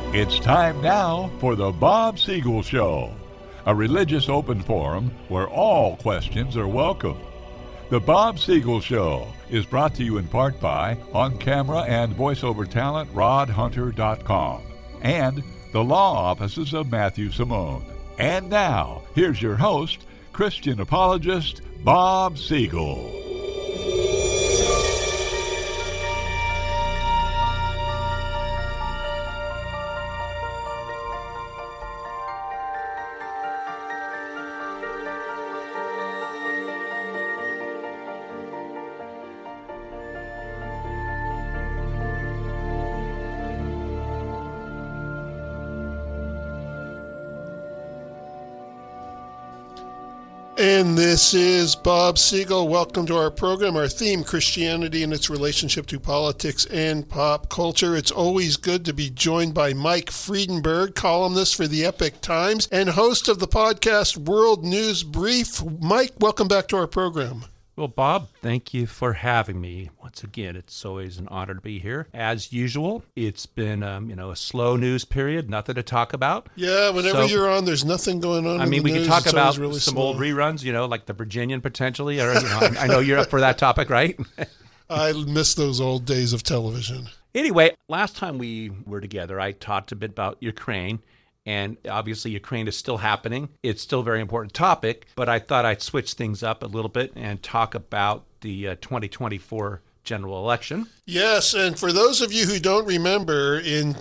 It's time now for the Bob Siegel Show, a religious open forum where all questions are welcome. The Bob Siegel Show is brought to you in part by on-camera and voiceover talent rodhunter.com and the law offices of Matthew Simone. And now, here's your host, Christian apologist Bob Siegel. And this is Bob Siegel. Welcome to our program. Our theme, Christianity and its relationship to politics and pop culture. It's always good to be joined by Mike Friedenberg, columnist for the Epoch Times and host of the podcast World News Brief. Mike, welcome back to our program. Well, Bob, thank you for having me. Once again, it's always an honor to be here. As usual, it's been a slow news period, nothing to talk about. Yeah, whenever you're on, there's nothing going on. I mean, we news. can talk It's about really some slow. old reruns, like the Virginian potentially. Or I know you're up for that topic, right? I miss those old days of television. Anyway, last time we were together, I talked a bit about Ukraine. And obviously, Ukraine is still happening. It's still a very important topic, but I thought I'd switch things up a little bit and talk about the 2024 general election. Yes, and for those of you who don't remember, in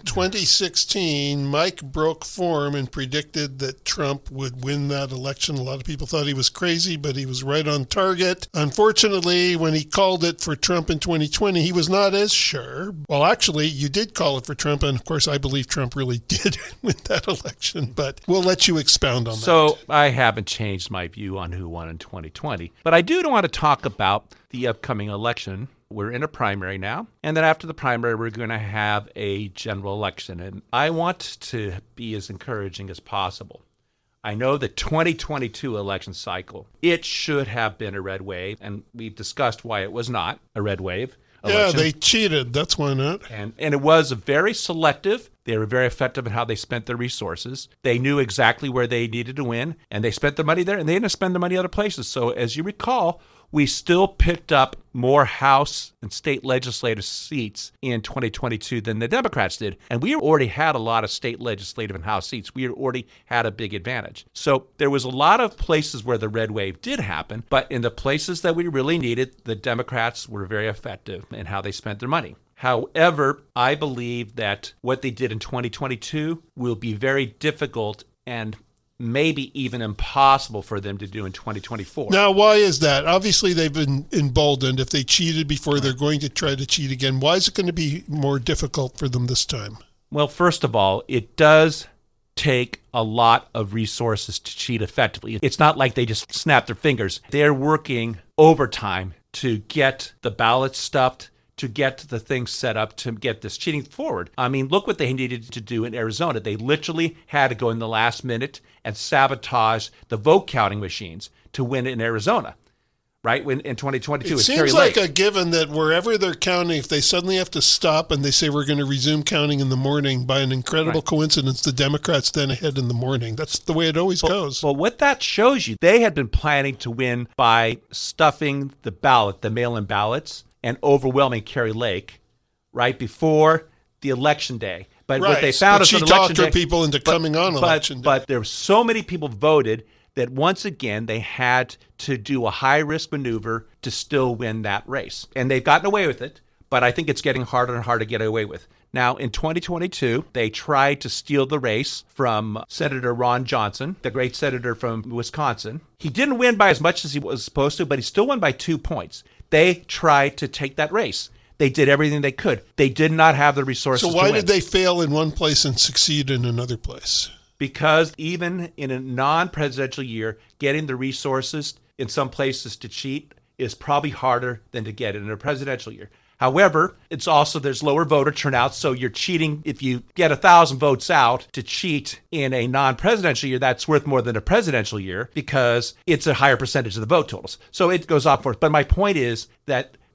2016, Mike broke form and predicted that Trump would win that election. A lot of people thought he was crazy, but he was right on target. Unfortunately, when he called it for Trump in 2020, he was not as sure. Well, actually, you did call it for Trump, and of course, I believe Trump really did win that election, but we'll let you expound on that. So I haven't changed my view on who won in 2020, but I do want to talk about the upcoming election. We're in a primary now, and then after the primary, we're going to have a general election, and I want to be as encouraging as possible. I know the 2022 election cycle, it should have been a red wave, and we've discussed why it was not a red wave election. Yeah, they cheated. That's why not. And it was very selective. They were very effective in how they spent their resources. They knew exactly where they needed to win, and they spent the money there, and they didn't spend the money other places. So as you recall, we still picked up more House and state legislative seats in 2022 than the Democrats did. And we already had a lot of state legislative and House seats. We already had a big advantage. So there was a lot of places where the red wave did happen, but in the places that we really needed, the Democrats were very effective in how they spent their money. However, I believe that what they did in 2022 will be very difficult and maybe even impossible for them to do in 2024. Now, why is that? Obviously, they've been emboldened. If they cheated before, they're going to try to cheat again. Why is it going to be more difficult for them this time? Well, first of all, it does take a lot of resources to cheat effectively. It's not like they just snap their fingers. They're working overtime to get the ballots stuffed, to get the things set up to get this cheating forward. I mean, look what they needed to do in Arizona. They literally had to go in the last minute and sabotage the vote counting machines to win in Arizona, right? When in 2022, it it's seems Kari like Lake. a given that wherever they're counting, if they suddenly have to stop and they say we're going to resume counting in the morning, by an incredible coincidence, the Democrats then ahead in the morning. That's the way it always goes. Well, what that shows you, they had been planning to win by stuffing the ballot, the mail-in ballots, and overwhelming Kari Lake right before the election day. But what they found is she on election talked her day, people into coming on election day. But there were so many people voted that once again they had to do a high-risk maneuver to still win that race. And they've gotten away with it, but I think it's getting harder and harder to get away with. Now, in 2022, they tried to steal the race from Senator Ron Johnson, the great senator from Wisconsin. He didn't win by as much as he was supposed to, but he still won by 2 points. They tried to take that race. They did everything they could. They did not have the resources to win. So why did they fail in one place and succeed in another place? Because even in a non-presidential year, getting the resources in some places to cheat is probably harder than to get it in a presidential year. However, it's also, there's lower voter turnout, so you're cheating. If you get 1,000 votes out to cheat in a non-presidential year, that's worth more than a presidential year because it's a higher percentage of the vote totals. So it goes up for it. But my point is that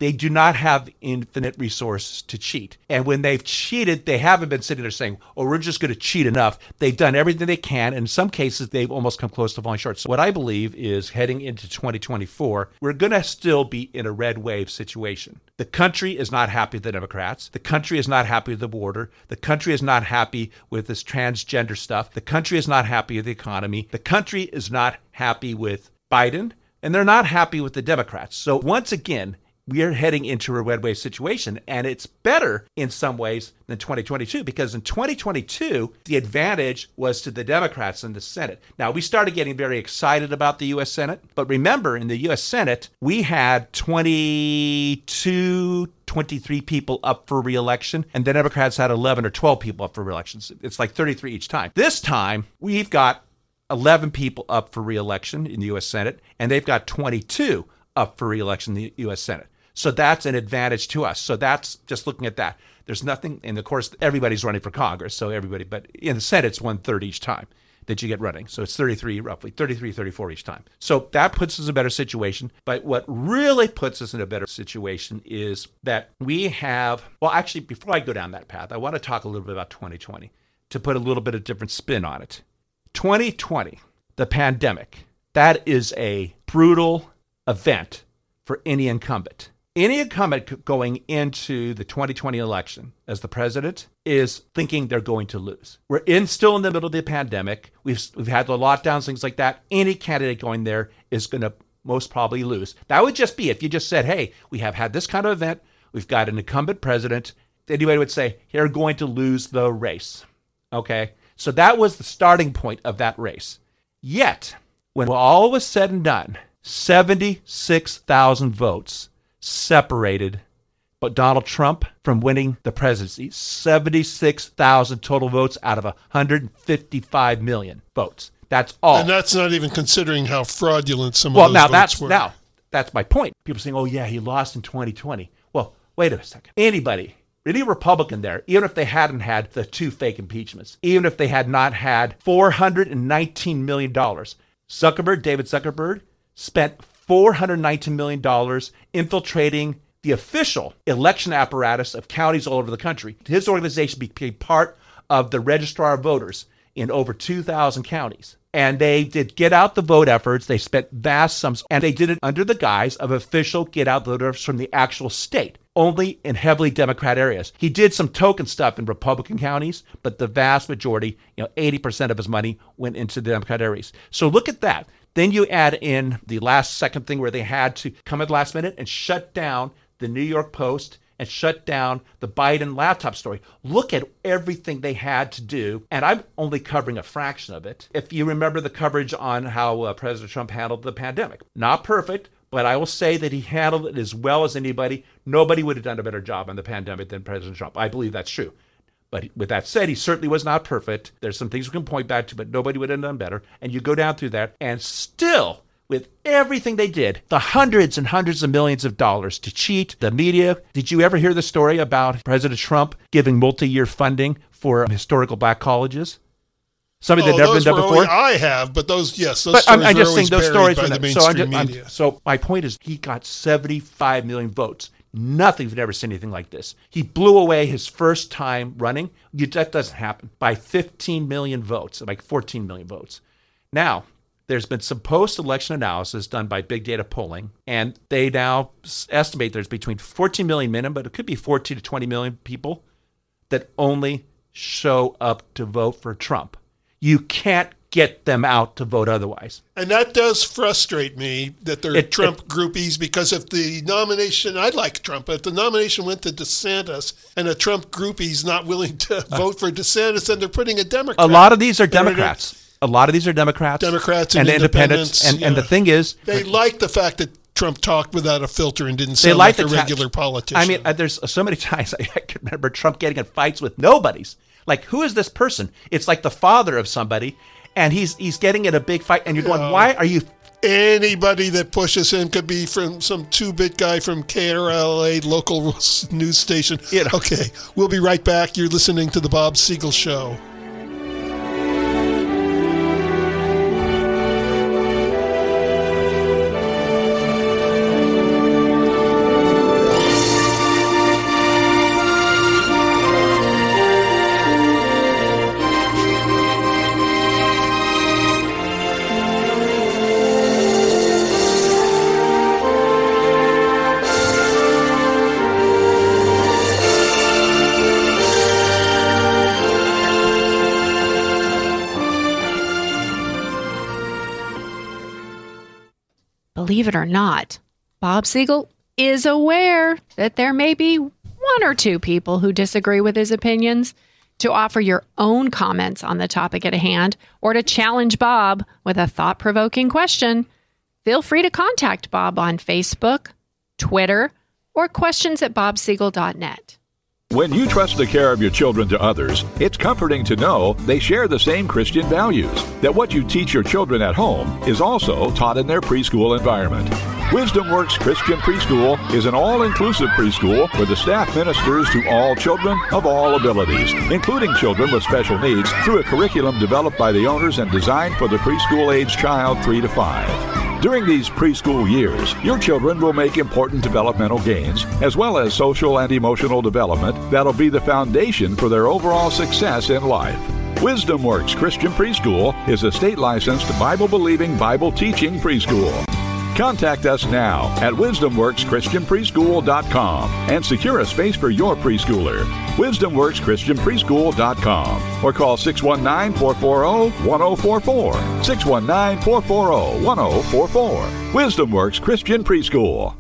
They do not have infinite resources to cheat. And when they've cheated, they haven't been sitting there saying, oh, we're just going to cheat enough. They've done everything they can. And in some cases, they've almost come close to falling short. So what I believe is heading into 2024, we're going to still be in a red wave situation. The country is not happy with the Democrats. The country is not happy with the border. The country is not happy with this transgender stuff. The country is not happy with the economy. The country is not happy with Biden. And they're not happy with the Democrats. So once again, we are heading into a red wave situation, and it's better in some ways than 2022, because in 2022, the advantage was to the Democrats in the Senate. Now, we started getting very excited about the U.S. Senate, but remember, in the U.S. Senate, we had 23 people up for re-election, and the Democrats had 11 or 12 people up for re-election. It's like 33 each time. This time, we've got 11 people up for re-election in the U.S. Senate, and they've got 22 up for re-election in the U.S. Senate. So that's an advantage to us. So that's just looking at that. There's nothing, and of course, everybody's running for Congress, so everybody, but in the Senate, it's 1/3 each time that you get running. So it's 33, roughly, 33, 34 each time. So that puts us in a better situation. But what really puts us in a better situation is that we have, well, actually, before I go down that path, I want to talk a little bit about 2020 to put a little bit of different spin on it. 2020, the pandemic, that is a brutal event for any incumbent. Any incumbent going into the 2020 election as the president is thinking they're going to lose. We're still in the middle of the pandemic. We've had the lockdowns, things like that. Any candidate going there is going to most probably lose. That would just be if you just said, hey, we have had this kind of event. We've got an incumbent president. Anybody would say, you're going to lose the race. Okay? So that was the starting point of that race. Yet, when all was said and done, 76,000 votes separated but Donald Trump from winning the presidency. 76,000 total votes out of 155 million votes. That's all. And that's not even considering how fraudulent some of those votes were. Now, that's my point. People saying, oh, yeah, he lost in 2020. Well, wait a second. Any Republican there, even if they hadn't had the 2 fake impeachments, even if they had not had $419 million, David Zuckerberg, spent $419 million infiltrating the official election apparatus of counties all over the country. His organization became part of the registrar of voters in over 2,000 counties. And they did get out the vote efforts. They spent vast sums, and they did it under the guise of official get out vote efforts from the actual state, only in heavily Democrat areas. He did some token stuff in Republican counties, but the vast majority, 80% of his money went into the Democrat areas. So look at that. Then you add in the second thing where they had to come at the last minute and shut down the New York Post and shut down the Biden laptop story. Look at everything they had to do, and I'm only covering a fraction of it. If you remember the coverage on how President Trump handled the pandemic. Not perfect, but I will say that he handled it as well as anybody. Nobody would have done a better job on the pandemic than President Trump. I believe that's true. But with that said, he certainly was not perfect. There's some things we can point back to, but nobody would have done better. And you go down through that, and still, with everything they did, the hundreds and hundreds of millions of dollars to cheat the media. Did you ever hear the story about President Trump giving multi-year funding for historical black colleges? Something that never been done before? I have, but those stories I'm just saying those stories by were the mainstream media. So my point is he got 75 million votes. Nothing, we've never seen anything like this. He blew away his first time running. That doesn't happen. By 15 million votes, like 14 million votes. Now, there's been some post-election analysis done by Big Data Polling, and they now estimate there's between 14 million minimum, but it could be 14 to 20 million people that only show up to vote for Trump. You can't get them out to vote otherwise. And that does frustrate me that they're Trump groupies, because if the nomination, I like Trump, but if the nomination went to DeSantis and a Trump groupie's not willing to vote for DeSantis, then they're putting a Democrat. A lot of these are Democrats. Democrats and independents. And the thing is, they like the fact that Trump talked without a filter and didn't sound like a regular politician. I mean, there's so many times I can remember Trump getting in fights with nobodies. Like, who is this person? It's like the father of somebody, and he's getting in a big fight, and you're going, why are you... Anybody that pushes him could be from some 2-bit guy from KRLA local news station. Okay, we'll be right back. You're listening to The Bob Siegel Show. believe it or not, Bob Siegel is aware that there may be one or two people who disagree with his opinions. To offer your own comments on the topic at hand or to challenge Bob with a thought-provoking question, feel free to contact Bob on Facebook, Twitter, or questions@bobsiegel.net. When you trust the care of your children to others, it's comforting to know they share the same Christian values, that what you teach your children at home is also taught in their preschool environment. Wisdom Works Christian Preschool is an all-inclusive preschool where the staff ministers to all children of all abilities, including children with special needs, through a curriculum developed by the owners and designed for the preschool-age child 3 to 5. During these preschool years, your children will make important developmental gains, as well as social and emotional development that'll be the foundation for their overall success in life. Wisdom Works Christian Preschool is a state-licensed, Bible-believing, Bible-teaching preschool. Contact us now at wisdomworkschristianpreschool.com and secure a space for your preschooler. wisdomworkschristianpreschool.com or call 619-440-1044. 619-440-1044. Wisdom Works Christian Preschool.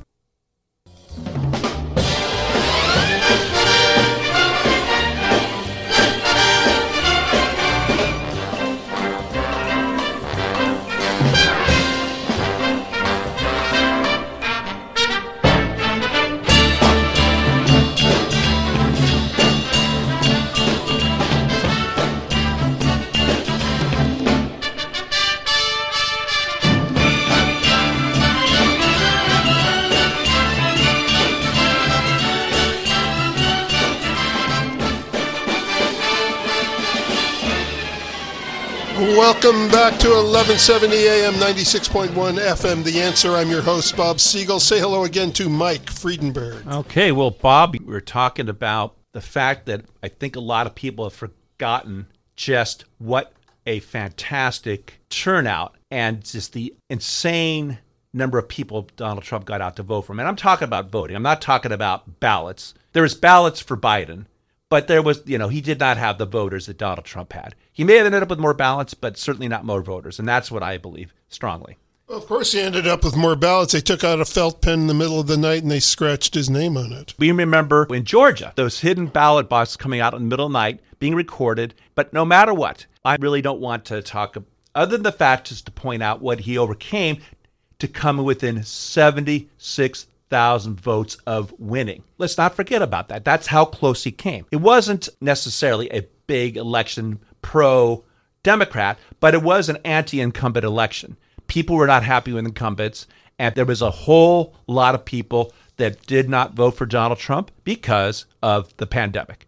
Welcome back to 1170 AM, 96.1 FM. The Answer. I'm your host, Bob Siegel. Say hello again to Mike Friedenberg. Okay, well, Bob, we're talking about the fact that I think a lot of people have forgotten just what a fantastic turnout and just the insane number of people Donald Trump got out to vote for him. And I'm talking about voting. I'm not talking about ballots. There was ballots for Biden. But there was, he did not have the voters that Donald Trump had. He may have ended up with more ballots, but certainly not more voters. And that's what I believe strongly. Well, of course, he ended up with more ballots. They took out a felt pen in the middle of the night and they scratched his name on it. We remember in Georgia, those hidden ballot boxes coming out in the middle of the night, being recorded. But no matter what, I really don't want to talk, other than the fact just to point out what he overcame to come within 76,000 votes of winning. Let's not forget about that. That's how close he came. It wasn't necessarily a big election pro-Democrat, but it was an anti-incumbent election. People were not happy with incumbents, and there was a whole lot of people that did not vote for Donald Trump because of the pandemic.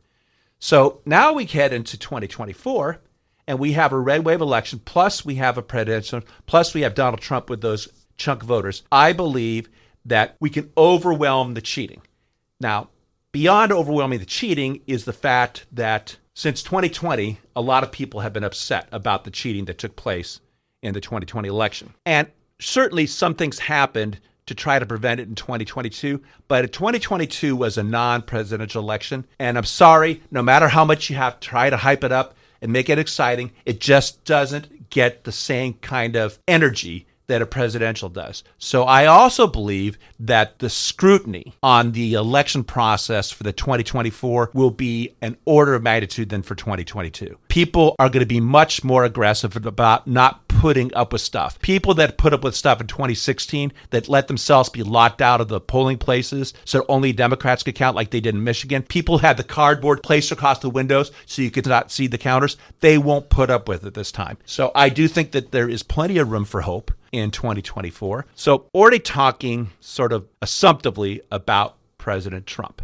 So now we head into 2024, and we have a red wave election, plus we have a presidential, plus we have Donald Trump with those chunk voters. I believe that we can overwhelm the cheating. Now, beyond overwhelming the cheating is the fact that since 2020, a lot of people have been upset about the cheating that took place in the 2020 election. And certainly some things happened to try to prevent it in 2022, but 2022 was a non-presidential election. And I'm sorry, no matter how much you have to try to hype it up and make it exciting, it just doesn't get the same kind of energy that a presidential does. So I also believe that the scrutiny on the election process for the 2024 will be an order of magnitude than for 2022. People are going to be much more aggressive about not putting up with stuff. People that put up with stuff in 2016 that let themselves be locked out of the polling places so only Democrats could count like they did in Michigan. People had the cardboard placed across the windows so you could not see the counters. They won't put up with it this time. So I do think that there is plenty of room for hope in 2024. So already talking sort of assumptively about President Trump,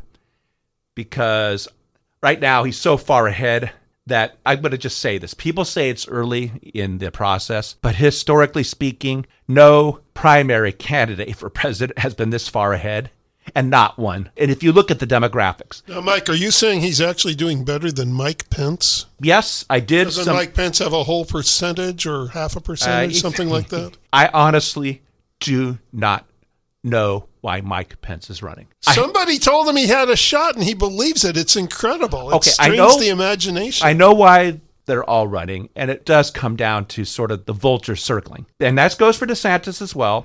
because right now he's so far ahead that I'm going to just say this. People say it's early in the process, but historically speaking, no primary candidate for president has been this far ahead, and not one. And if you look at the demographics. Now, Mike, are you saying he's actually doing better than Mike Pence? Yes, I did. Doesn't Mike Pence have a whole percentage or half a percentage, something like that? I honestly do not know why Mike Pence is running. Somebody told him he had a shot, and he believes it. It's incredible. It I strains know the imagination. I know why they're all running, and it does come down to sort of the vulture circling. And that goes for DeSantis as well.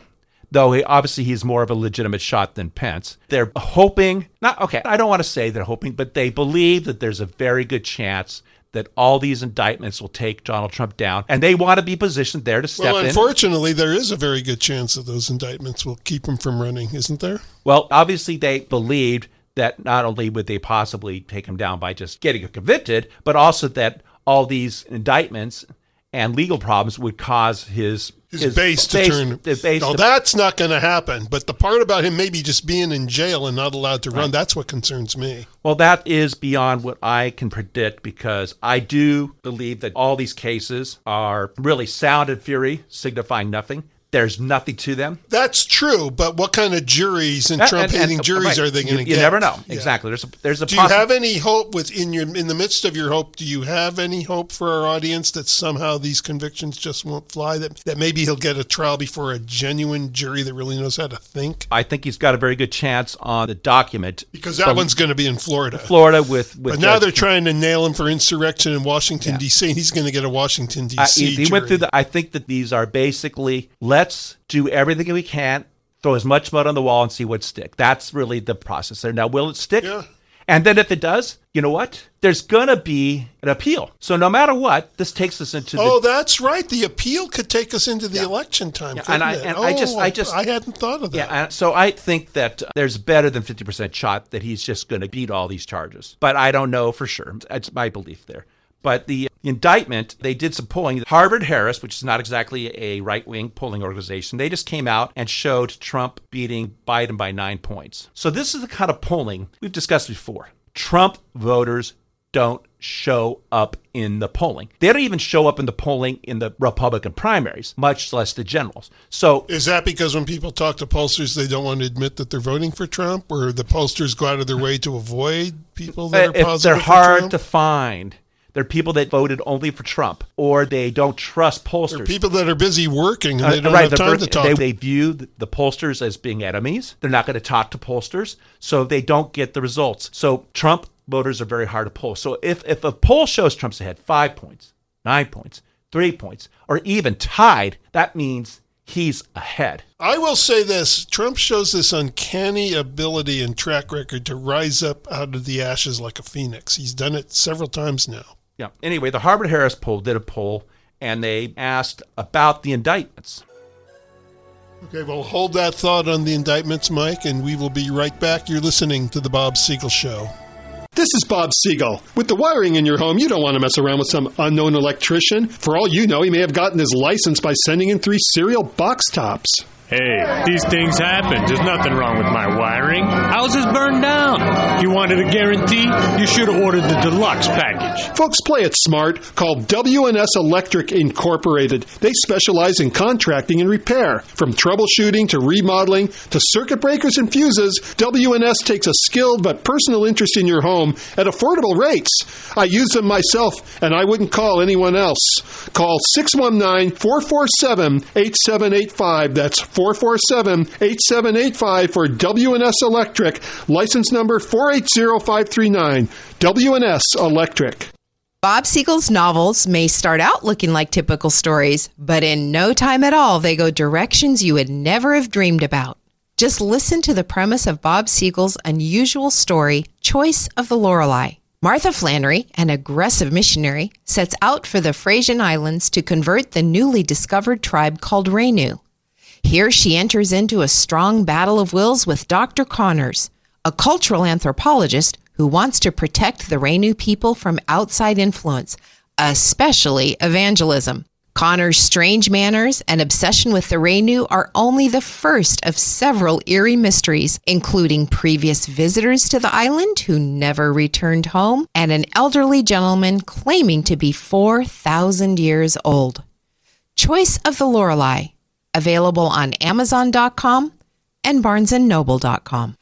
though obviously he's more of a legitimate shot than Pence. They're hoping, I don't want to say they're hoping, but they believe that there's a very good chance that all these indictments will take Donald Trump down, and they want to be positioned there to step in. Well, unfortunately, there is a very good chance that those indictments will keep him from running, isn't there? Well, obviously they believed that not only would they possibly take him down by just getting him convicted, but also that all these indictments and legal problems would cause his base to turn. No, that's not going to happen. But the part about him maybe just being in jail and not allowed to run, that's what concerns me. Well, that is beyond what I can predict, because I do believe that all these cases are really sound and fury, signifying nothing. There's nothing to them. That's true, but what kind of juries and Trump-hating juries are they going to get? You never know. Yeah. Exactly. There's a. Do you have any hope in the midst of your hope? Do you have any hope for our audience that somehow these convictions just won't fly? That maybe he'll get a trial before a genuine jury that really knows how to think? I think he's got a very good chance on the document, because that one's going to be in Florida. But now they're trying to nail him for insurrection in Washington D.C. and he's going to get a Washington D.C. He went through I think that these are basically let's do everything we can, throw as much mud on the wall and see what sticks. That's really the process there. Now, will it stick? Yeah. And then if it does, you know what? There's going to be an appeal. So no matter what, this takes us into that's right. The appeal could take us into the election time. I hadn't thought of that. Yeah, so I think that there's better than 50% shot that he's just going to beat all these charges. But I don't know for sure. It's my belief there. But the indictment, they did some polling. Harvard-Harris, which is not exactly a right-wing polling organization, they just came out and showed Trump beating Biden by 9 points. So this is the kind of polling we've discussed before. Trump voters don't show up in the polling. They don't even show up in the polling in the Republican primaries, much less the generals. So is that because when people talk to pollsters, they don't want to admit that they're voting for Trump, or the pollsters go out of their way to avoid people that are positive they're hard to find? They're people that voted only for Trump, or they don't trust pollsters. They're people that are busy working and they don't have time to talk. They view the pollsters as being enemies. They're not going to talk to pollsters, so they don't get the results. So Trump voters are very hard to poll. So if a poll shows Trump's ahead 5 points, 9 points, 3 points, or even tied, that means he's ahead. I will say this. Trump shows this uncanny ability and track record to rise up out of the ashes like a phoenix. He's done it several times now. Yeah. Anyway, the Harvard-Harris poll did a poll, and they asked about the indictments. Okay, well, hold that thought on the indictments, Mike, and we will be right back. You're listening to The Bob Siegel Show. This is Bob Siegel. With the wiring in your home, you don't want to mess around with some unknown electrician. For all you know, he may have gotten his license by sending in 3 cereal box tops. Hey, these things happen. There's nothing wrong with my wiring. Houses burn down. You wanted a guarantee? You should have ordered the deluxe package. Folks, play it smart. Call W&S Electric Incorporated. They specialize in contracting and repair. From troubleshooting to remodeling to circuit breakers and fuses, W&S takes a skilled but personal interest in your home at affordable rates. I use them myself, and I wouldn't call anyone else. Call 619-447-8785. That's 447-8785 for W&S Electric, license number 480539. W&S Electric. Bob Siegel's novels may start out looking like typical stories, but in no time at all, they go directions you would never have dreamed about. Just listen to the premise of Bob Siegel's unusual story, Choice of the Lorelei. Martha Flannery, an aggressive missionary, sets out for the Frisian Islands to convert the newly discovered tribe called Renu. Here she enters into a strong battle of wills with Dr. Connors, a cultural anthropologist who wants to protect the Renu people from outside influence, especially evangelism. Connors' strange manners and obsession with the Renu are only the first of several eerie mysteries, including previous visitors to the island who never returned home and an elderly gentleman claiming to be 4,000 years old. Choice of the Lorelei. Available on Amazon.com and BarnesandNoble.com.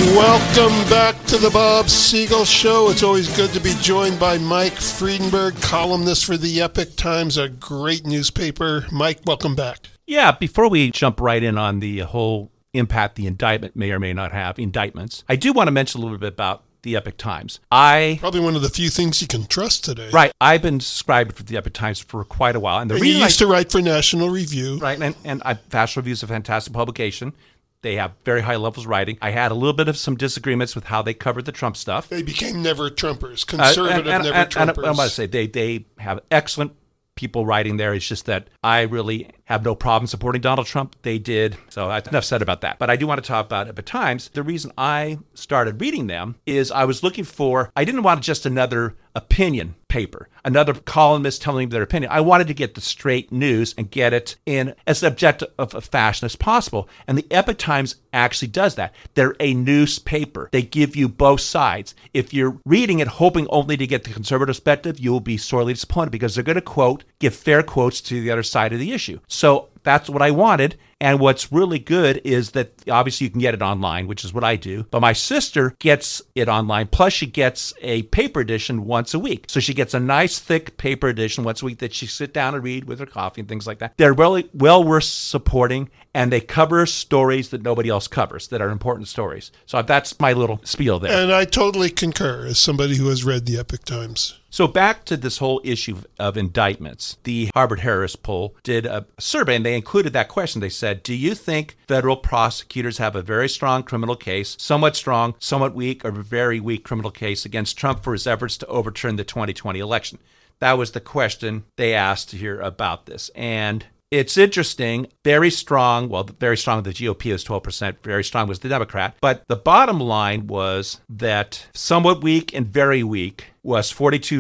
Welcome back to the Bob Siegel Show. It's always good to be joined by Mike Friedenberg, columnist for the Epoch Times, a great newspaper. Mike, welcome back. Yeah, before we jump right in on the whole impact the indictment may or may not have, indictments, I do want to mention a little bit about the Epoch Times. Probably one of the few things you can trust today. Right. I've been subscribed to the Epoch Times for quite a while. And you used to write for National Review. Right, and Fast Review is a fantastic publication. They have very high levels of writing. I had a little bit of some disagreements with how they covered the Trump stuff. They became never Trumpers, conservative never Trumpers. And I'm about to say, they have excellent people writing there. It's just that I really have no problem supporting Donald Trump. They did. So enough said about that. But I do want to talk about Epoch Times. The reason I started reading them is I was looking for, I didn't want just another opinion paper, another columnist telling me their opinion. I wanted to get the straight news and get it in as objective of a fashion as possible. And the Epoch Times actually does that. They're a newspaper. They give you both sides. If you're reading it hoping only to get the conservative perspective, you will be sorely disappointed because they're going to give fair quotes to the other side of the issue. So that's what I wanted. And what's really good is that obviously you can get it online, which is what I do. But my sister gets it online. Plus, she gets a paper edition once a week. So she gets a nice, thick paper edition once a week that she sit down and read with her coffee and things like that. They're really well worth supporting, and they cover stories that nobody else covers that are important stories. So that's my little spiel there. And I totally concur as somebody who has read the Epoch Times. So back to this whole issue of indictments. The Harvard-Harris poll did a survey, and they included that question. They said, do you think federal prosecutors have a very strong criminal case, somewhat strong, somewhat weak, or very weak criminal case against Trump for his efforts to overturn the 2020 election? That was the question they asked here about this. And it's interesting, very strong with the GOP is 12%, very strong was the Democrat. But the bottom line was that somewhat weak and very weak was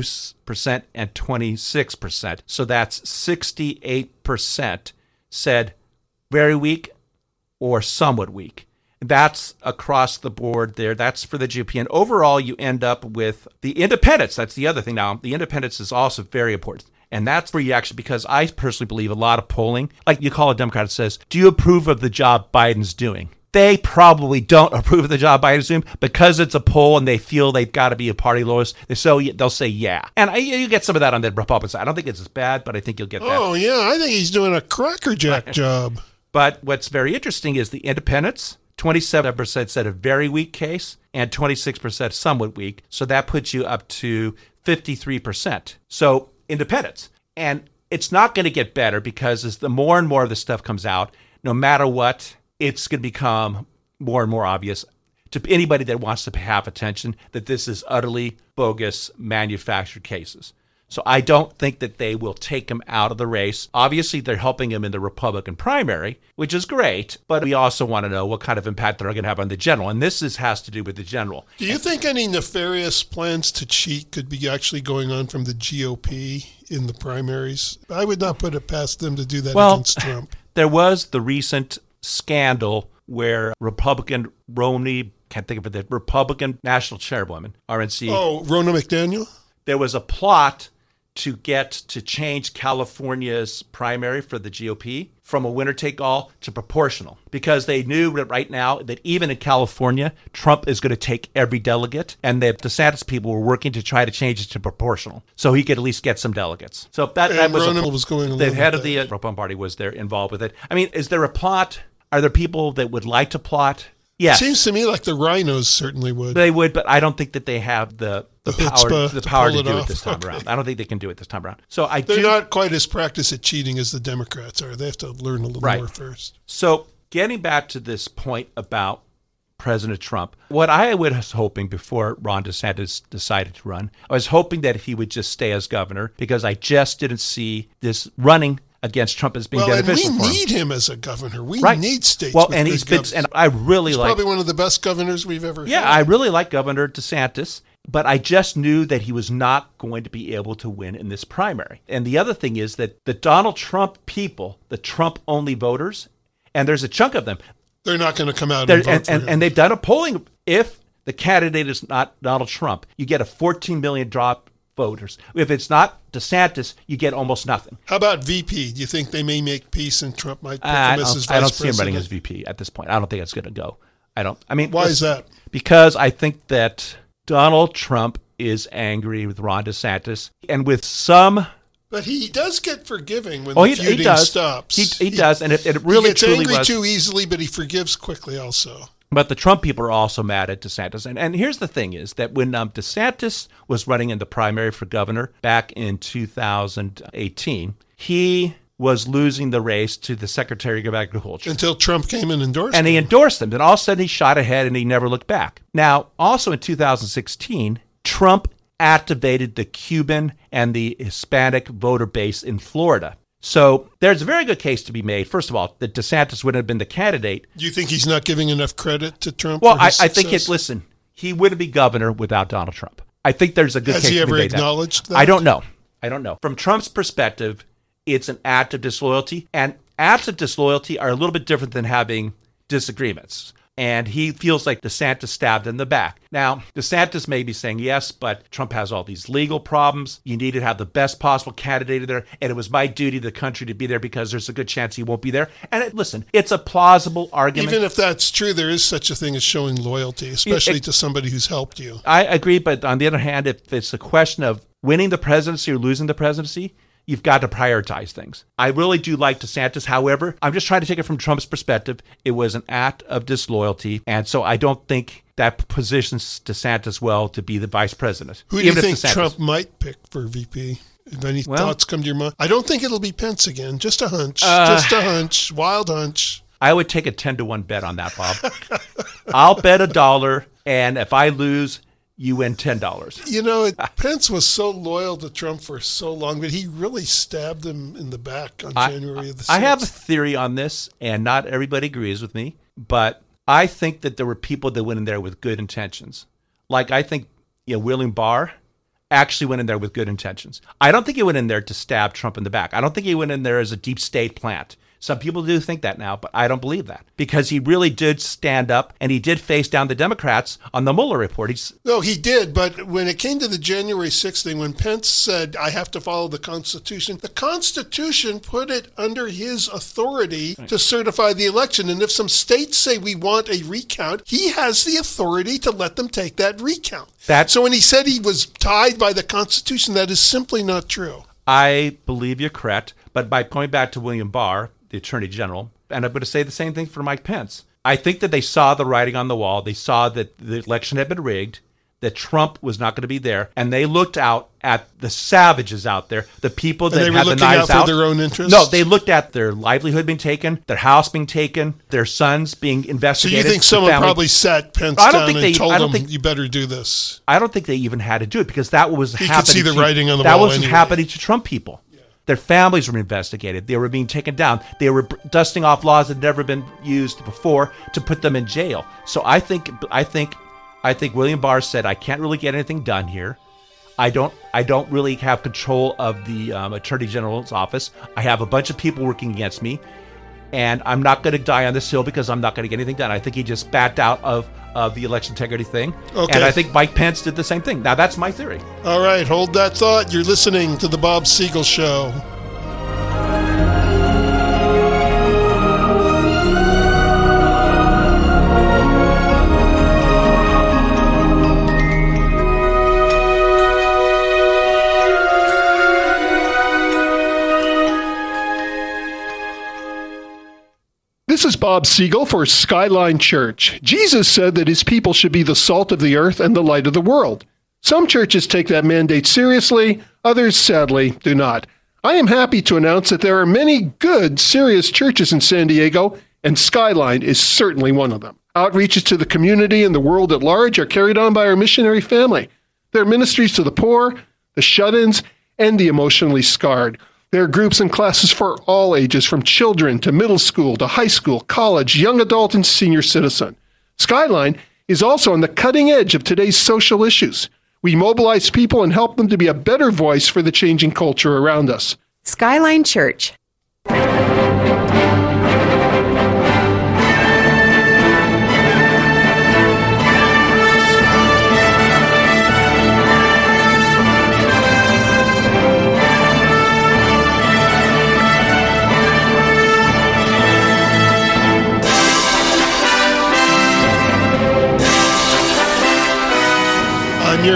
42% and 26%. So that's 68% said very weak or somewhat weak. That's across the board there. That's for the GOP. And overall, you end up with the independents. That's the other thing now. The independents is also very important. And that's where you actually, because I personally believe a lot of polling, like you call a Democrat that says, do you approve of the job Biden's doing? They probably don't approve of the job Biden's doing because it's a poll and they feel they've got to be a party loyalist. So they'll say, yeah. And you get some of that on the Republican side. I don't think it's as bad, but I think you'll get that. Oh, yeah. I think he's doing a crackerjack job. But what's very interesting is the independents, 27% said a very weak case and 26% somewhat weak. So that puts you up to 53%. So independents. And it's not going to get better because as the more and more of this stuff comes out, no matter what, it's going to become more and more obvious to anybody that wants to have attention that this is utterly bogus manufactured cases. So I don't think that they will take him out of the race. Obviously, they're helping him in the Republican primary, which is great. But we also want to know what kind of impact they're going to have on the general. And this has to do with the general. Do you think any nefarious plans to cheat could be actually going on from the GOP in the primaries? I would not put it past them to do that against Trump. There was the recent scandal where Republican Romney, can't think of it, the Republican National Chairwoman, RNC. Oh, Ronna McDaniel? There was a plot to change California's primary for the GOP from a winner-take-all to proportional because they knew that right now that even in California, Trump is going to take every delegate, and the DeSantis people were working to try to change it to proportional so he could at least get some delegates. So that was going along the head with of the Republican Party was there involved with it. I mean, is there a plot? Are there people that would like to plot? Yes. It seems to me like the rhinos certainly would. They would, but I don't think that they have the power to do it this time Okay. around. I don't think they can do it this time around. So They're not quite as practiced at cheating as the Democrats are. They have to learn a little more first. So getting back to this point about President Trump, what I was hoping before Ron DeSantis decided to run, I was hoping that he would just stay as governor because I just didn't see this running against Trump as being beneficial for him. We need him as a governor. We need states. Well, and he's I really like. Probably one of the best governors we've ever had. Yeah, I really like Governor DeSantis, but I just knew that he was not going to be able to win in this primary. And the other thing is that the Donald Trump people, the Trump-only voters, and there's a chunk of them, they're not going to come out and vote for him. And they've done a polling. If the candidate is not Donald Trump, you get a 14 million drop voters. If it's not DeSantis, you get almost nothing. How about VP? Do you think they may make peace and Trump might put him as his vice president? I don't see him running as VP at this point. I don't think it's going to go. Why is that? because I think that Donald Trump is angry with Ron DeSantis and with some. But he does get forgiving when he feuding stops. He does, and it really he gets truly angry was. too easily, but he forgives quickly also. But the Trump people are also mad at DeSantis. And here's the thing is that when DeSantis was running in the primary for governor back in 2018, he was losing the race to the Secretary of Agriculture. Until Trump came and endorsed him. And he endorsed him. Then all of a sudden he shot ahead and he never looked back. Now, also in 2016, Trump activated the Cuban and the Hispanic voter base in Florida. So there's a very good case to be made, first of all, that DeSantis wouldn't have been the candidate. Do you think he's not giving enough credit to Trump? Well, for his I think success? he wouldn't be governor without Donald Trump. I think there's a good Has case he to be ever made. acknowledged that? I don't know. From Trump's perspective, it's an act of disloyalty, and acts of disloyalty are a little bit different than having disagreements. And he feels like DeSantis stabbed in the back. Now, DeSantis may be saying, yes, but Trump has all these legal problems. You need to have the best possible candidate there. And it was my duty to the country to be there because there's a good chance he won't be there. And listen, it's a plausible argument. Even if that's true, there is such a thing as showing loyalty, especially to somebody who's helped you. I agree. But on the other hand, if it's a question of winning the presidency or losing the presidency, you've got to prioritize things. I really do like DeSantis. However, I'm just trying to take it from Trump's perspective. It was an act of disloyalty. And so I don't think that positions DeSantis well to be the vice president. Who do you think Trump might pick for VP? If any thoughts come to your mind? I don't think it'll be Pence again. Just a hunch. Just a hunch. Wild hunch. I would take a 10-1 bet on that, Bob. I'll bet $1, and if I lose, you win $10. You know, Pence was so loyal to Trump for so long, but he really stabbed him in the back on January the 6th. I have a theory on this, and not everybody agrees with me, but I think that there were people that went in there with good intentions. Like I think William Barr actually went in there with good intentions. I don't think he went in there to stab Trump in the back. I don't think he went in there as a deep state plant. Some people do think that now, but I don't believe that because he really did stand up and he did face down the Democrats on the Mueller report. No, he did. But when it came to the January 6th thing, when Pence said, I have to follow the Constitution put it under his authority to certify the election. And if some states say we want a recount, he has the authority to let them take that recount. So when he said he was tied by the Constitution, that is simply not true. I believe you're correct. But by going back to William Barr, the Attorney General, and I'm going to say the same thing for Mike Pence. I think that they saw the writing on the wall. They saw that the election had been rigged, that Trump was not going to be there, and they looked out at the savages out there, the people that had the knives out. They were looking out for their own interests? No, they looked at their livelihood being taken, their house being taken, their sons being investigated. So you think someone probably sat Pence down and told him, you better do this? I don't think they even had to do it because that was happening. He could see the writing on the wall. That wasn't happening to Trump people. Their families were investigated. They were being taken down. They were dusting off laws that had never been used before to put them in jail. So I think William Barr said, I can't really get anything done here. I don't really have control of the Attorney General's office. I have a bunch of people working against me, and I'm not going to die on this hill because I'm not going to get anything done. I think he just backed out of the election integrity thing. Okay. And I think Mike Pence did the same thing. Now, that's my theory. All right, hold that thought. You're listening to The Bob Siegel Show. This is Bob Siegel for Skyline Church. Jesus said that his people should be the salt of the earth and the light of the world. Some churches take that mandate seriously, others, sadly, do not. I am happy to announce that there are many good, serious churches in San Diego, and Skyline is certainly one of them. Outreaches to the community and the world at large are carried on by our missionary family. There are ministries to the poor, the shut-ins, and the emotionally scarred. There are groups and classes for all ages, from children to middle school to high school, college, young adult, and senior citizen. Skyline is also on the cutting edge of today's social issues. We mobilize people and help them to be a better voice for the changing culture around us. Skyline Church.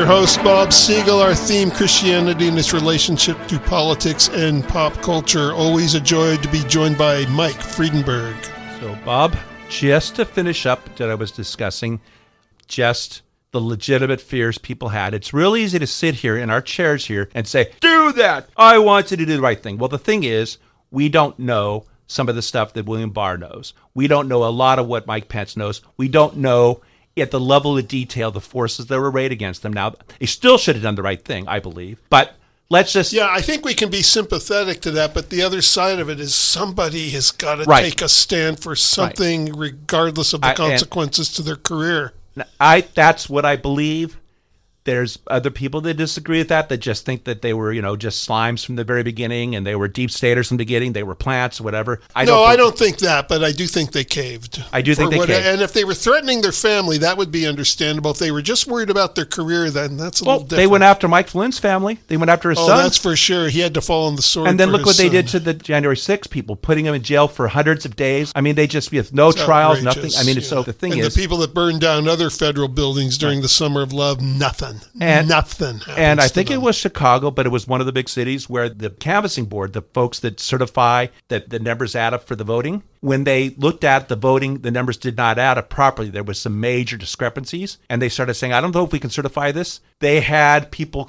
your host, Bob Siegel. Our theme, Christianity and its relationship to politics and pop culture. Always a joy to be joined by Mike Friedenberg. So, Bob, just to finish up that I was discussing, just the legitimate fears people had. It's real easy to sit here in our chairs here and say, do that. I want you to do the right thing. Well, the thing is, we don't know some of the stuff that William Barr knows. We don't know a lot of what Mike Pence knows. We don't know at the level of detail the forces that were arrayed against them. Now, they still should have done the right thing, I believe. But let's just... Yeah, I think we can be sympathetic to that, but the other side of it is somebody has got to Right. take a stand for something regardless of the consequences to their career. That's what I believe. There's other people that disagree with that just think that they were, just slimes from the very beginning and they were deep staters from the beginning. They were plants, whatever. I don't think that, but I do think they caved. I do think they caved. And if they were threatening their family, that would be understandable. If they were just worried about their career, then that's a little different. They went after Mike Flynn's family. They went after his son. Oh, that's for sure. He had to fall on the sword. And then for look what his they son. did to the January 6 people, putting them in jail for hundreds of days. I mean, they just, with no trials, outrageous, nothing. I mean, yeah. so the thing and is... the people that burned down other federal buildings during the Summer of Love, nothing. Nothing happens And I to think them. it was Chicago, but it was one of the big cities where the canvassing board, the folks that certify that the numbers add up for the voting, when they looked at the voting, the numbers did not add up properly. There was some major discrepancies, and they started saying, I don't know if we can certify this. They had people,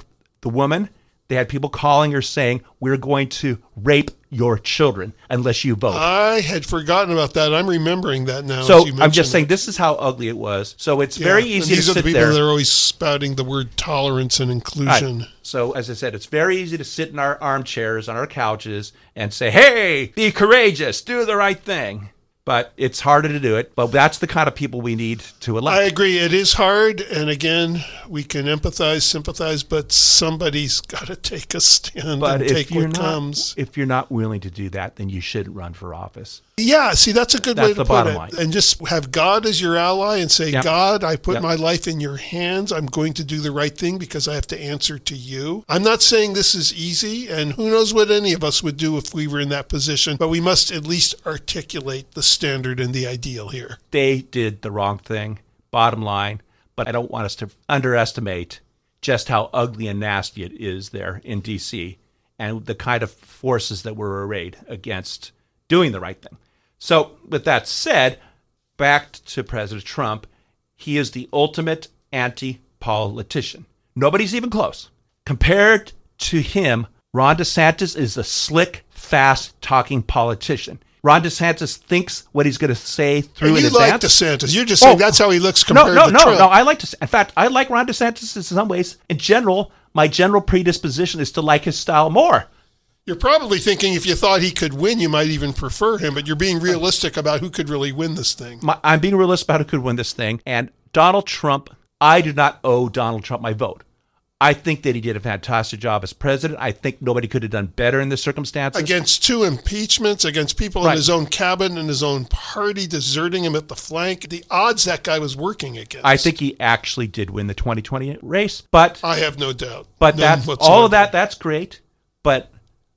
they had people calling her saying, we're going to rape your children unless you vote. I had forgotten about that. I'm remembering that now. So as you I'm just mention saying it. this is how ugly it was. So it's very And easy to these are the sit people there. that are always spouting the word tolerance and inclusion. Right. So as I said, it's very easy to sit in our armchairs on our couches and say, hey, be courageous, do the right thing. But it's harder to do it. But that's the kind of people we need to elect. I agree. It is hard. And again, we can empathize, sympathize, but somebody's got to take a stand But and take if you're what not, comes. if you're not willing to do that, then you shouldn't run for office. Yeah, see, that's a good way That's to the put bottom it. line. And just have God as your ally and say, Yep. God, I put Yep. my life in your hands. I'm going to do the right thing because I have to answer to you. I'm not saying this is easy, and who knows what any of us would do if we were in that position, but we must at least articulate the standard and the ideal here. They did the wrong thing, bottom line. But I don't want us to underestimate just how ugly and nasty it is there in D.C. and the kind of forces that were arrayed against doing the right thing. So with that said, back to President Trump, he is the ultimate anti-politician. Nobody's even close. Compared to him, Ron DeSantis is a slick, fast-talking politician. Ron DeSantis thinks what he's going to say through And in you advance. like DeSantis. You're just saying that's how he looks compared to Trump. No. I like to. In fact, I like Ron DeSantis in some ways. In general, my general predisposition is to like his style more. You're probably thinking if you thought he could win, you might even prefer him, but you're being realistic about who could really win this thing. I'm being realistic about who could win this thing. And Donald Trump, I do not owe Donald Trump my vote. I think that he did a fantastic job as president. I think nobody could have done better in the circumstances. Against 2 impeachments, against people Right. in his own cabinet and his own party deserting him at the flank, the odds that guy was working against. I think he actually did win the 2020 race. But I have no doubt. But None that whatsoever. all of that, that's great. But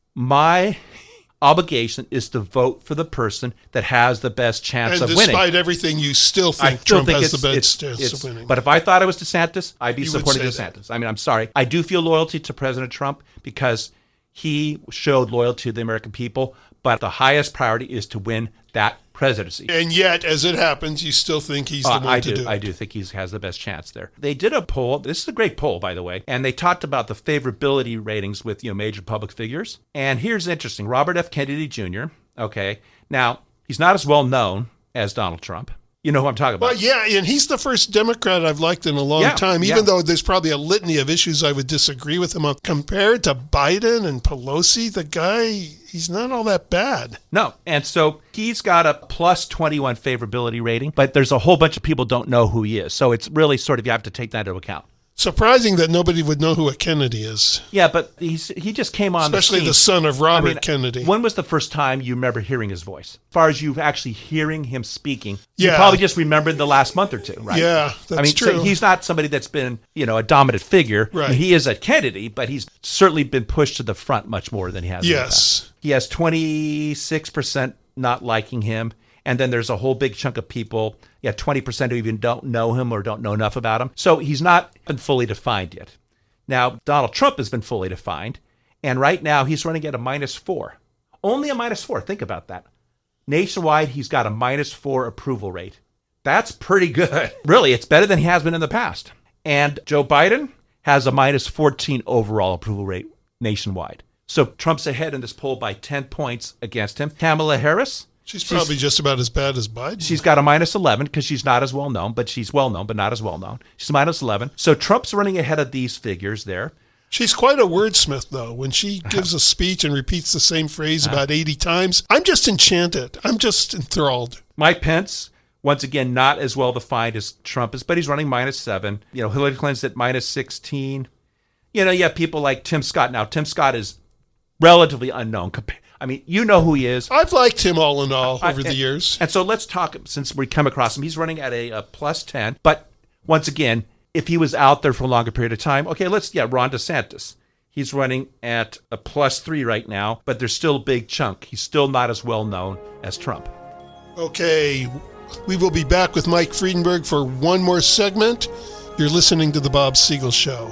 my obligation is to vote for the person that has the best chance And of winning. despite everything, you still I think still Trump think has the it's- best chance it's- of winning. But if I thought it was DeSantis, I'd be You would supporting say DeSantis. I mean, I'm sorry. I do feel loyalty to President Trump because he showed loyalty to the American people. But the highest priority is to win that presidency. And yet, as it happens, you still think he's the one I to do it. I do think he has the best chance there. They did a poll. This is a great poll, by the way. And they talked about the favorability ratings with major public figures. And here's interesting. Robert F. Kennedy Jr., okay. Now, he's not as well known as Donald Trump. You know who I'm talking about. Well, yeah, and he's the first Democrat I've liked in a long Yeah, time, yeah. even though there's probably a litany of issues I would disagree with him on. Compared to Biden and Pelosi, the guy, he's not all that bad. No. And so he's got a plus 21 favorability rating, but there's a whole bunch of people don't know who he is. So it's really sort of, you have to take that into account. Surprising that nobody would know who a Kennedy is, Yeah, but he just came on especially the the scene. son of Robert I mean, Kennedy. When was the first time you remember hearing his voice? As far as you actually hearing him speaking, you Yeah. probably just remembered the last month or two, right? Yeah, that's I mean, true. So he's not somebody that's been, a dominant figure. Right. I mean, he is a Kennedy, but he's certainly been pushed to the front much more than he has in the past. Yes. He has 26% not liking him, And then there's a whole big chunk of people, 20% who even don't know him or don't know enough about him. So he's not been fully defined yet. Now, Donald Trump has been fully defined. And right now he's running at a -4. Only a -4. Think about that. Nationwide, he's got a -4 approval rate. That's pretty good. Really, it's better than he has been in the past. And Joe Biden has a -14 overall approval rate nationwide. So Trump's ahead in this poll by 10 points against him. Kamala Harris, She's probably just about as bad as Biden. she's got a -11 because she's not as well known, but she's well known, but not as well known. She's -11. So Trump's running ahead of these figures there. She's quite a wordsmith, though. When she gives a speech and repeats the same phrase about 80 times, I'm just enchanted. I'm just enthralled. Mike Pence, once again, not as well defined as Trump is, but he's running -7. Hillary Clinton's at -16. You have people like Tim Scott. Now, Tim Scott is relatively unknown. I mean, you know who he is. I've liked him all in all over the years. And so let's talk, since we come across him, he's running at a +10. But once again, if he was out there for a longer period of time, okay, Ron DeSantis. He's running at a +3 right now, but there's still a big chunk. He's still not as well known as Trump. Okay, we will be back with Mike Friedenberg for one more segment. You're listening to The Bob Siegel Show.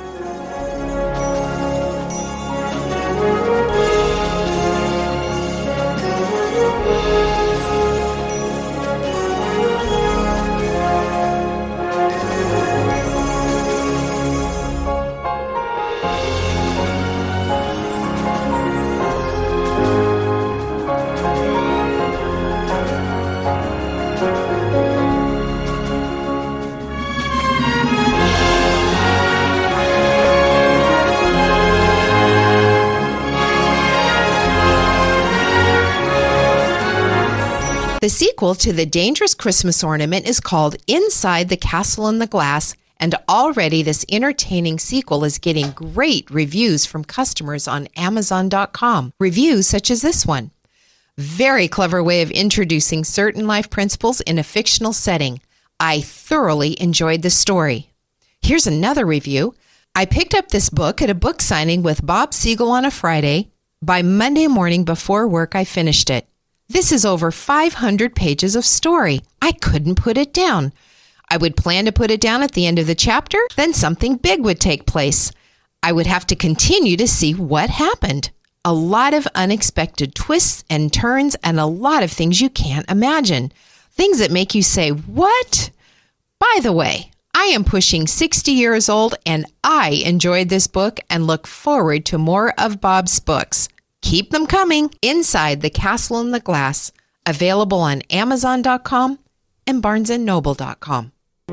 The sequel to The Dangerous Christmas Ornament is called Inside the Castle in the Glass, and already this entertaining sequel is getting great reviews from customers on Amazon.com. Reviews such as this one. Very clever way of introducing certain life principles in a fictional setting. I thoroughly enjoyed the story. Here's another review. I picked up this book at a book signing with Bob Siegel on a Friday. By Monday morning before work, I finished it. This is over 500 pages of story. I couldn't put it down. I would plan to put it down at the end of the chapter, then something big would take place. I would have to continue to see what happened. A lot of unexpected twists and turns and a lot of things you can't imagine. Things that make you say, what? By the way, I am pushing 60 years old and I enjoyed this book and look forward to more of Bob's books. Keep them coming. Inside the Castle in the Glass. Available on Amazon.com and BarnesandNoble.com.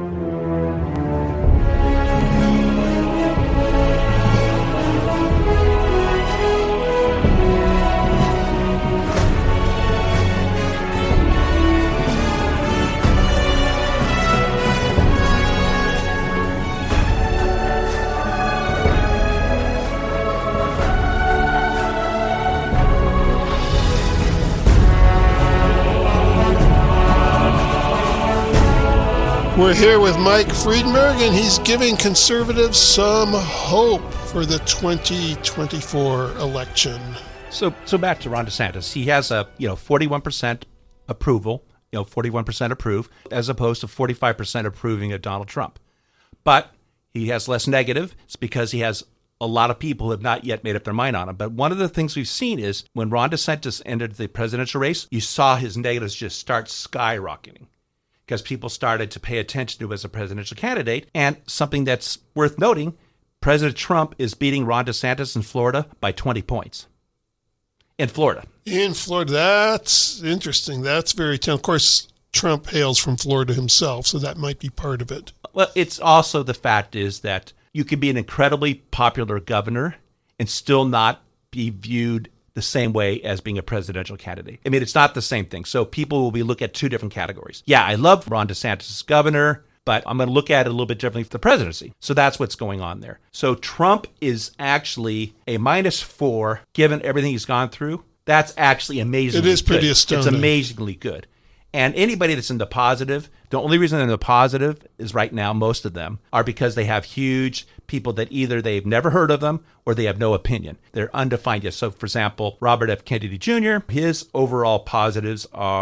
We're here with Mike Friedenberg, and he's giving conservatives some hope for the 2024 election. So back to Ron DeSantis. He has a 41% approval, 41% approve, as opposed to 45% approving of Donald Trump. But he has less negative. It's because he has a lot of people who have not yet made up their mind on him. But one of the things we've seen is when Ron DeSantis entered the presidential race, you saw his negatives just start skyrocketing, because people started to pay attention to him as a presidential candidate. And something that's worth noting, President Trump is beating Ron DeSantis in Florida by 20 points. In Florida. That's interesting. That's very telling. Of course, Trump hails from Florida himself, so that might be part of it. Well, it's also the fact is that you can be an incredibly popular governor and still not be viewed the same way as being a presidential candidate. I mean, it's not the same thing. So people will be looking at two different categories. Yeah, I love Ron DeSantis as governor, but I'm going to look at it a little bit differently for the presidency. So that's what's going on there. So Trump is actually a -4, given everything he's gone through. That's actually amazingly good. It is pretty astounding. It's amazingly good. And anybody that's in the positive, the only reason they're in the positive is right now, most of them are because they have huge people that either they've never heard of them or they have no opinion. They're undefined yet. So, for example, Robert F. Kennedy Jr., his overall positives are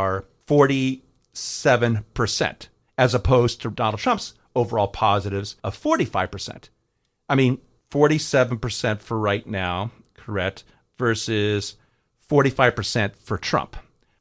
47%, as opposed to Donald Trump's overall positives of 45%. I mean, 47% for right now, correct, versus 45% for Trump.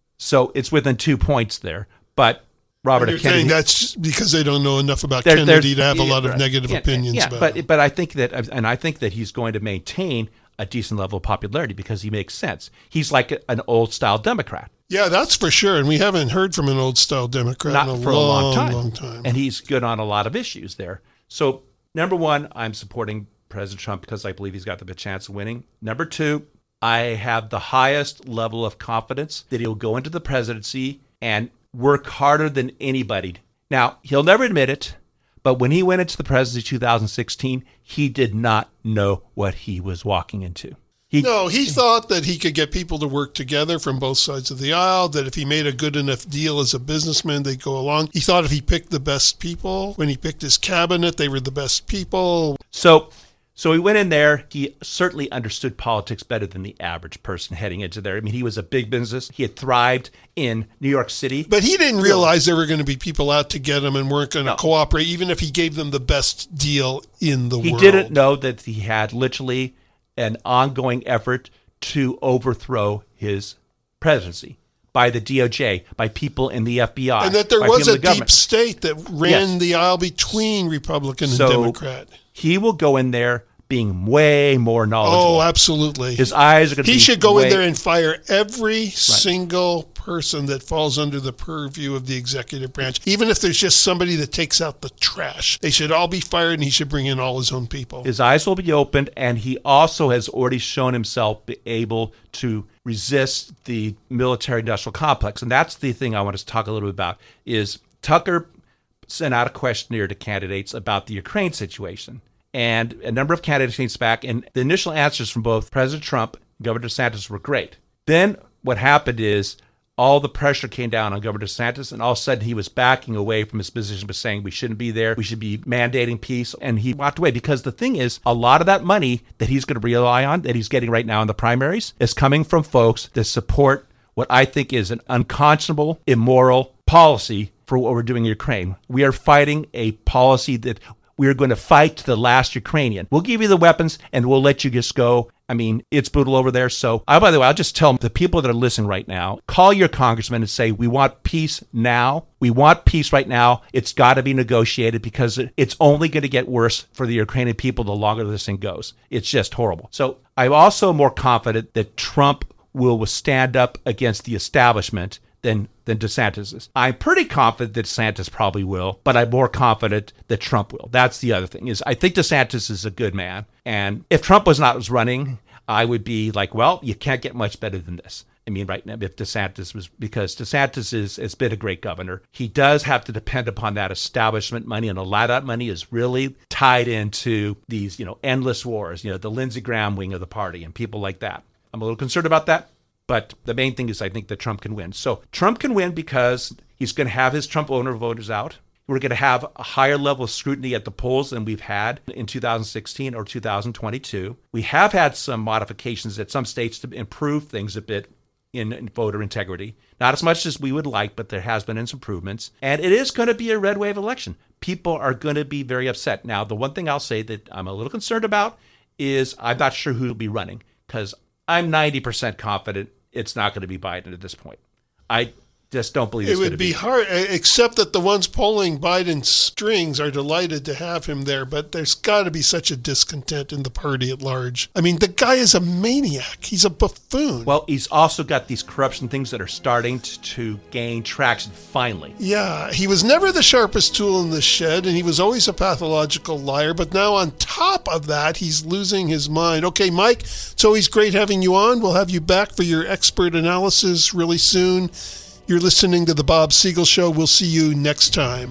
So it's within 2 points there. But Robert You're F. Kennedy, saying that's because they don't know enough about Kennedy to have a lot of negative opinions about him. But I think that he's going to maintain a decent level of popularity because he makes sense. He's like an old-style Democrat. Yeah, that's for sure. And we haven't heard from an old-style Democrat in a long time. And he's good on a lot of issues there. So, number one, I'm supporting President Trump because I believe he's got the best chance of winning. Number two, I have the highest level of confidence that he'll go into the presidency and work harder than anybody. Now, he'll never admit it, but when he went into the presidency in 2016, he did not know what he was walking into. He thought that he could get people to work together from both sides of the aisle, that if he made a good enough deal as a businessman, they'd go along. He thought if he picked the best people, when he picked his cabinet, they were the best people. So he went in there. He certainly understood politics better than the average person heading into there. I mean, he was a big business. He had thrived in New York City. But he didn't realize there were going to be people out to get him and weren't going to cooperate, even if he gave them the best deal in the world. He didn't know that he had literally an ongoing effort to overthrow his presidency by the DOJ, by people in the FBI. And that there was a deep state that ran the aisle between Republican and Democrat. He will go in there being way more knowledgeable. Oh, absolutely. His eyes are going to be... He should go in there and fire every single person that falls under the purview of the executive branch. Even if there's just somebody that takes out the trash. They should all be fired and he should bring in all his own people. His eyes will be opened, and he also has already shown himself able to resist the military-industrial complex. And that's the thing I want to talk a little bit about, is Tucker sent out a questionnaire to candidates about the Ukraine situation. And a number of candidates came back, and the initial answers from both President Trump and Governor DeSantis were great. Then what happened is all the pressure came down on Governor DeSantis, and all of a sudden he was backing away from his position, but saying we shouldn't be there, we should be mandating peace, and he walked away because the thing is, a lot of that money that he's going to rely on, that he's getting right now in the primaries, is coming from folks that support what I think is an unconscionable, immoral policy for what we're doing in Ukraine. We are fighting a policy that we're going to fight to the last Ukrainian. We'll give you the weapons and we'll let you just go. I mean, it's brutal over there. So, by the way, I'll just tell the people that are listening right now, call your congressman and say, we want peace now. We want peace right now. It's got to be negotiated because it's only going to get worse for the Ukrainian people the longer this thing goes. It's just horrible. So I'm also more confident that Trump will stand up against the establishment than DeSantis is. I'm pretty confident that DeSantis probably will, but I'm more confident that Trump will. That's the other thing, is I think DeSantis is a good man. And if Trump was running, I would be like, well, you can't get much better than this. I mean, right now, if DeSantis was, because DeSantis has been a great governor. He does have to depend upon that establishment money, and a lot of that money is really tied into these, endless wars, the Lindsey Graham wing of the party and people like that. I'm a little concerned about that. But the main thing is I think that Trump can win. So Trump can win because he's going to have his Trump owner voters out. We're going to have a higher level of scrutiny at the polls than we've had in 2016 or 2022. We have had some modifications at some states to improve things a bit in voter integrity. Not as much as we would like, but there has been some improvements. And it is going to be a red wave election. People are going to be very upset. Now, the one thing I'll say that I'm a little concerned about is I'm not sure who will be running, because I'm 90% confident it's not going to be Biden at this point. I just don't believe it's going to be. It would be hard, except that the ones polling Biden's strings are delighted to have him there, but there's got to be such a discontent in the party at large. I mean, the guy is a maniac. He's a buffoon. Well, he's also got these corruption things that are starting to gain traction finally. Yeah, he was never the sharpest tool in the shed, and he was always a pathological liar, but now on top of that, he's losing his mind. Okay, Mike, it's always great having you on. We'll have you back for your expert analysis really soon. You're listening to The Bob Siegel Show. We'll see you next time.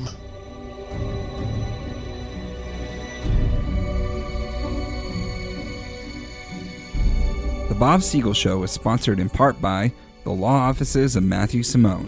The Bob Siegel Show is sponsored in part by the law offices of Matthew Simone.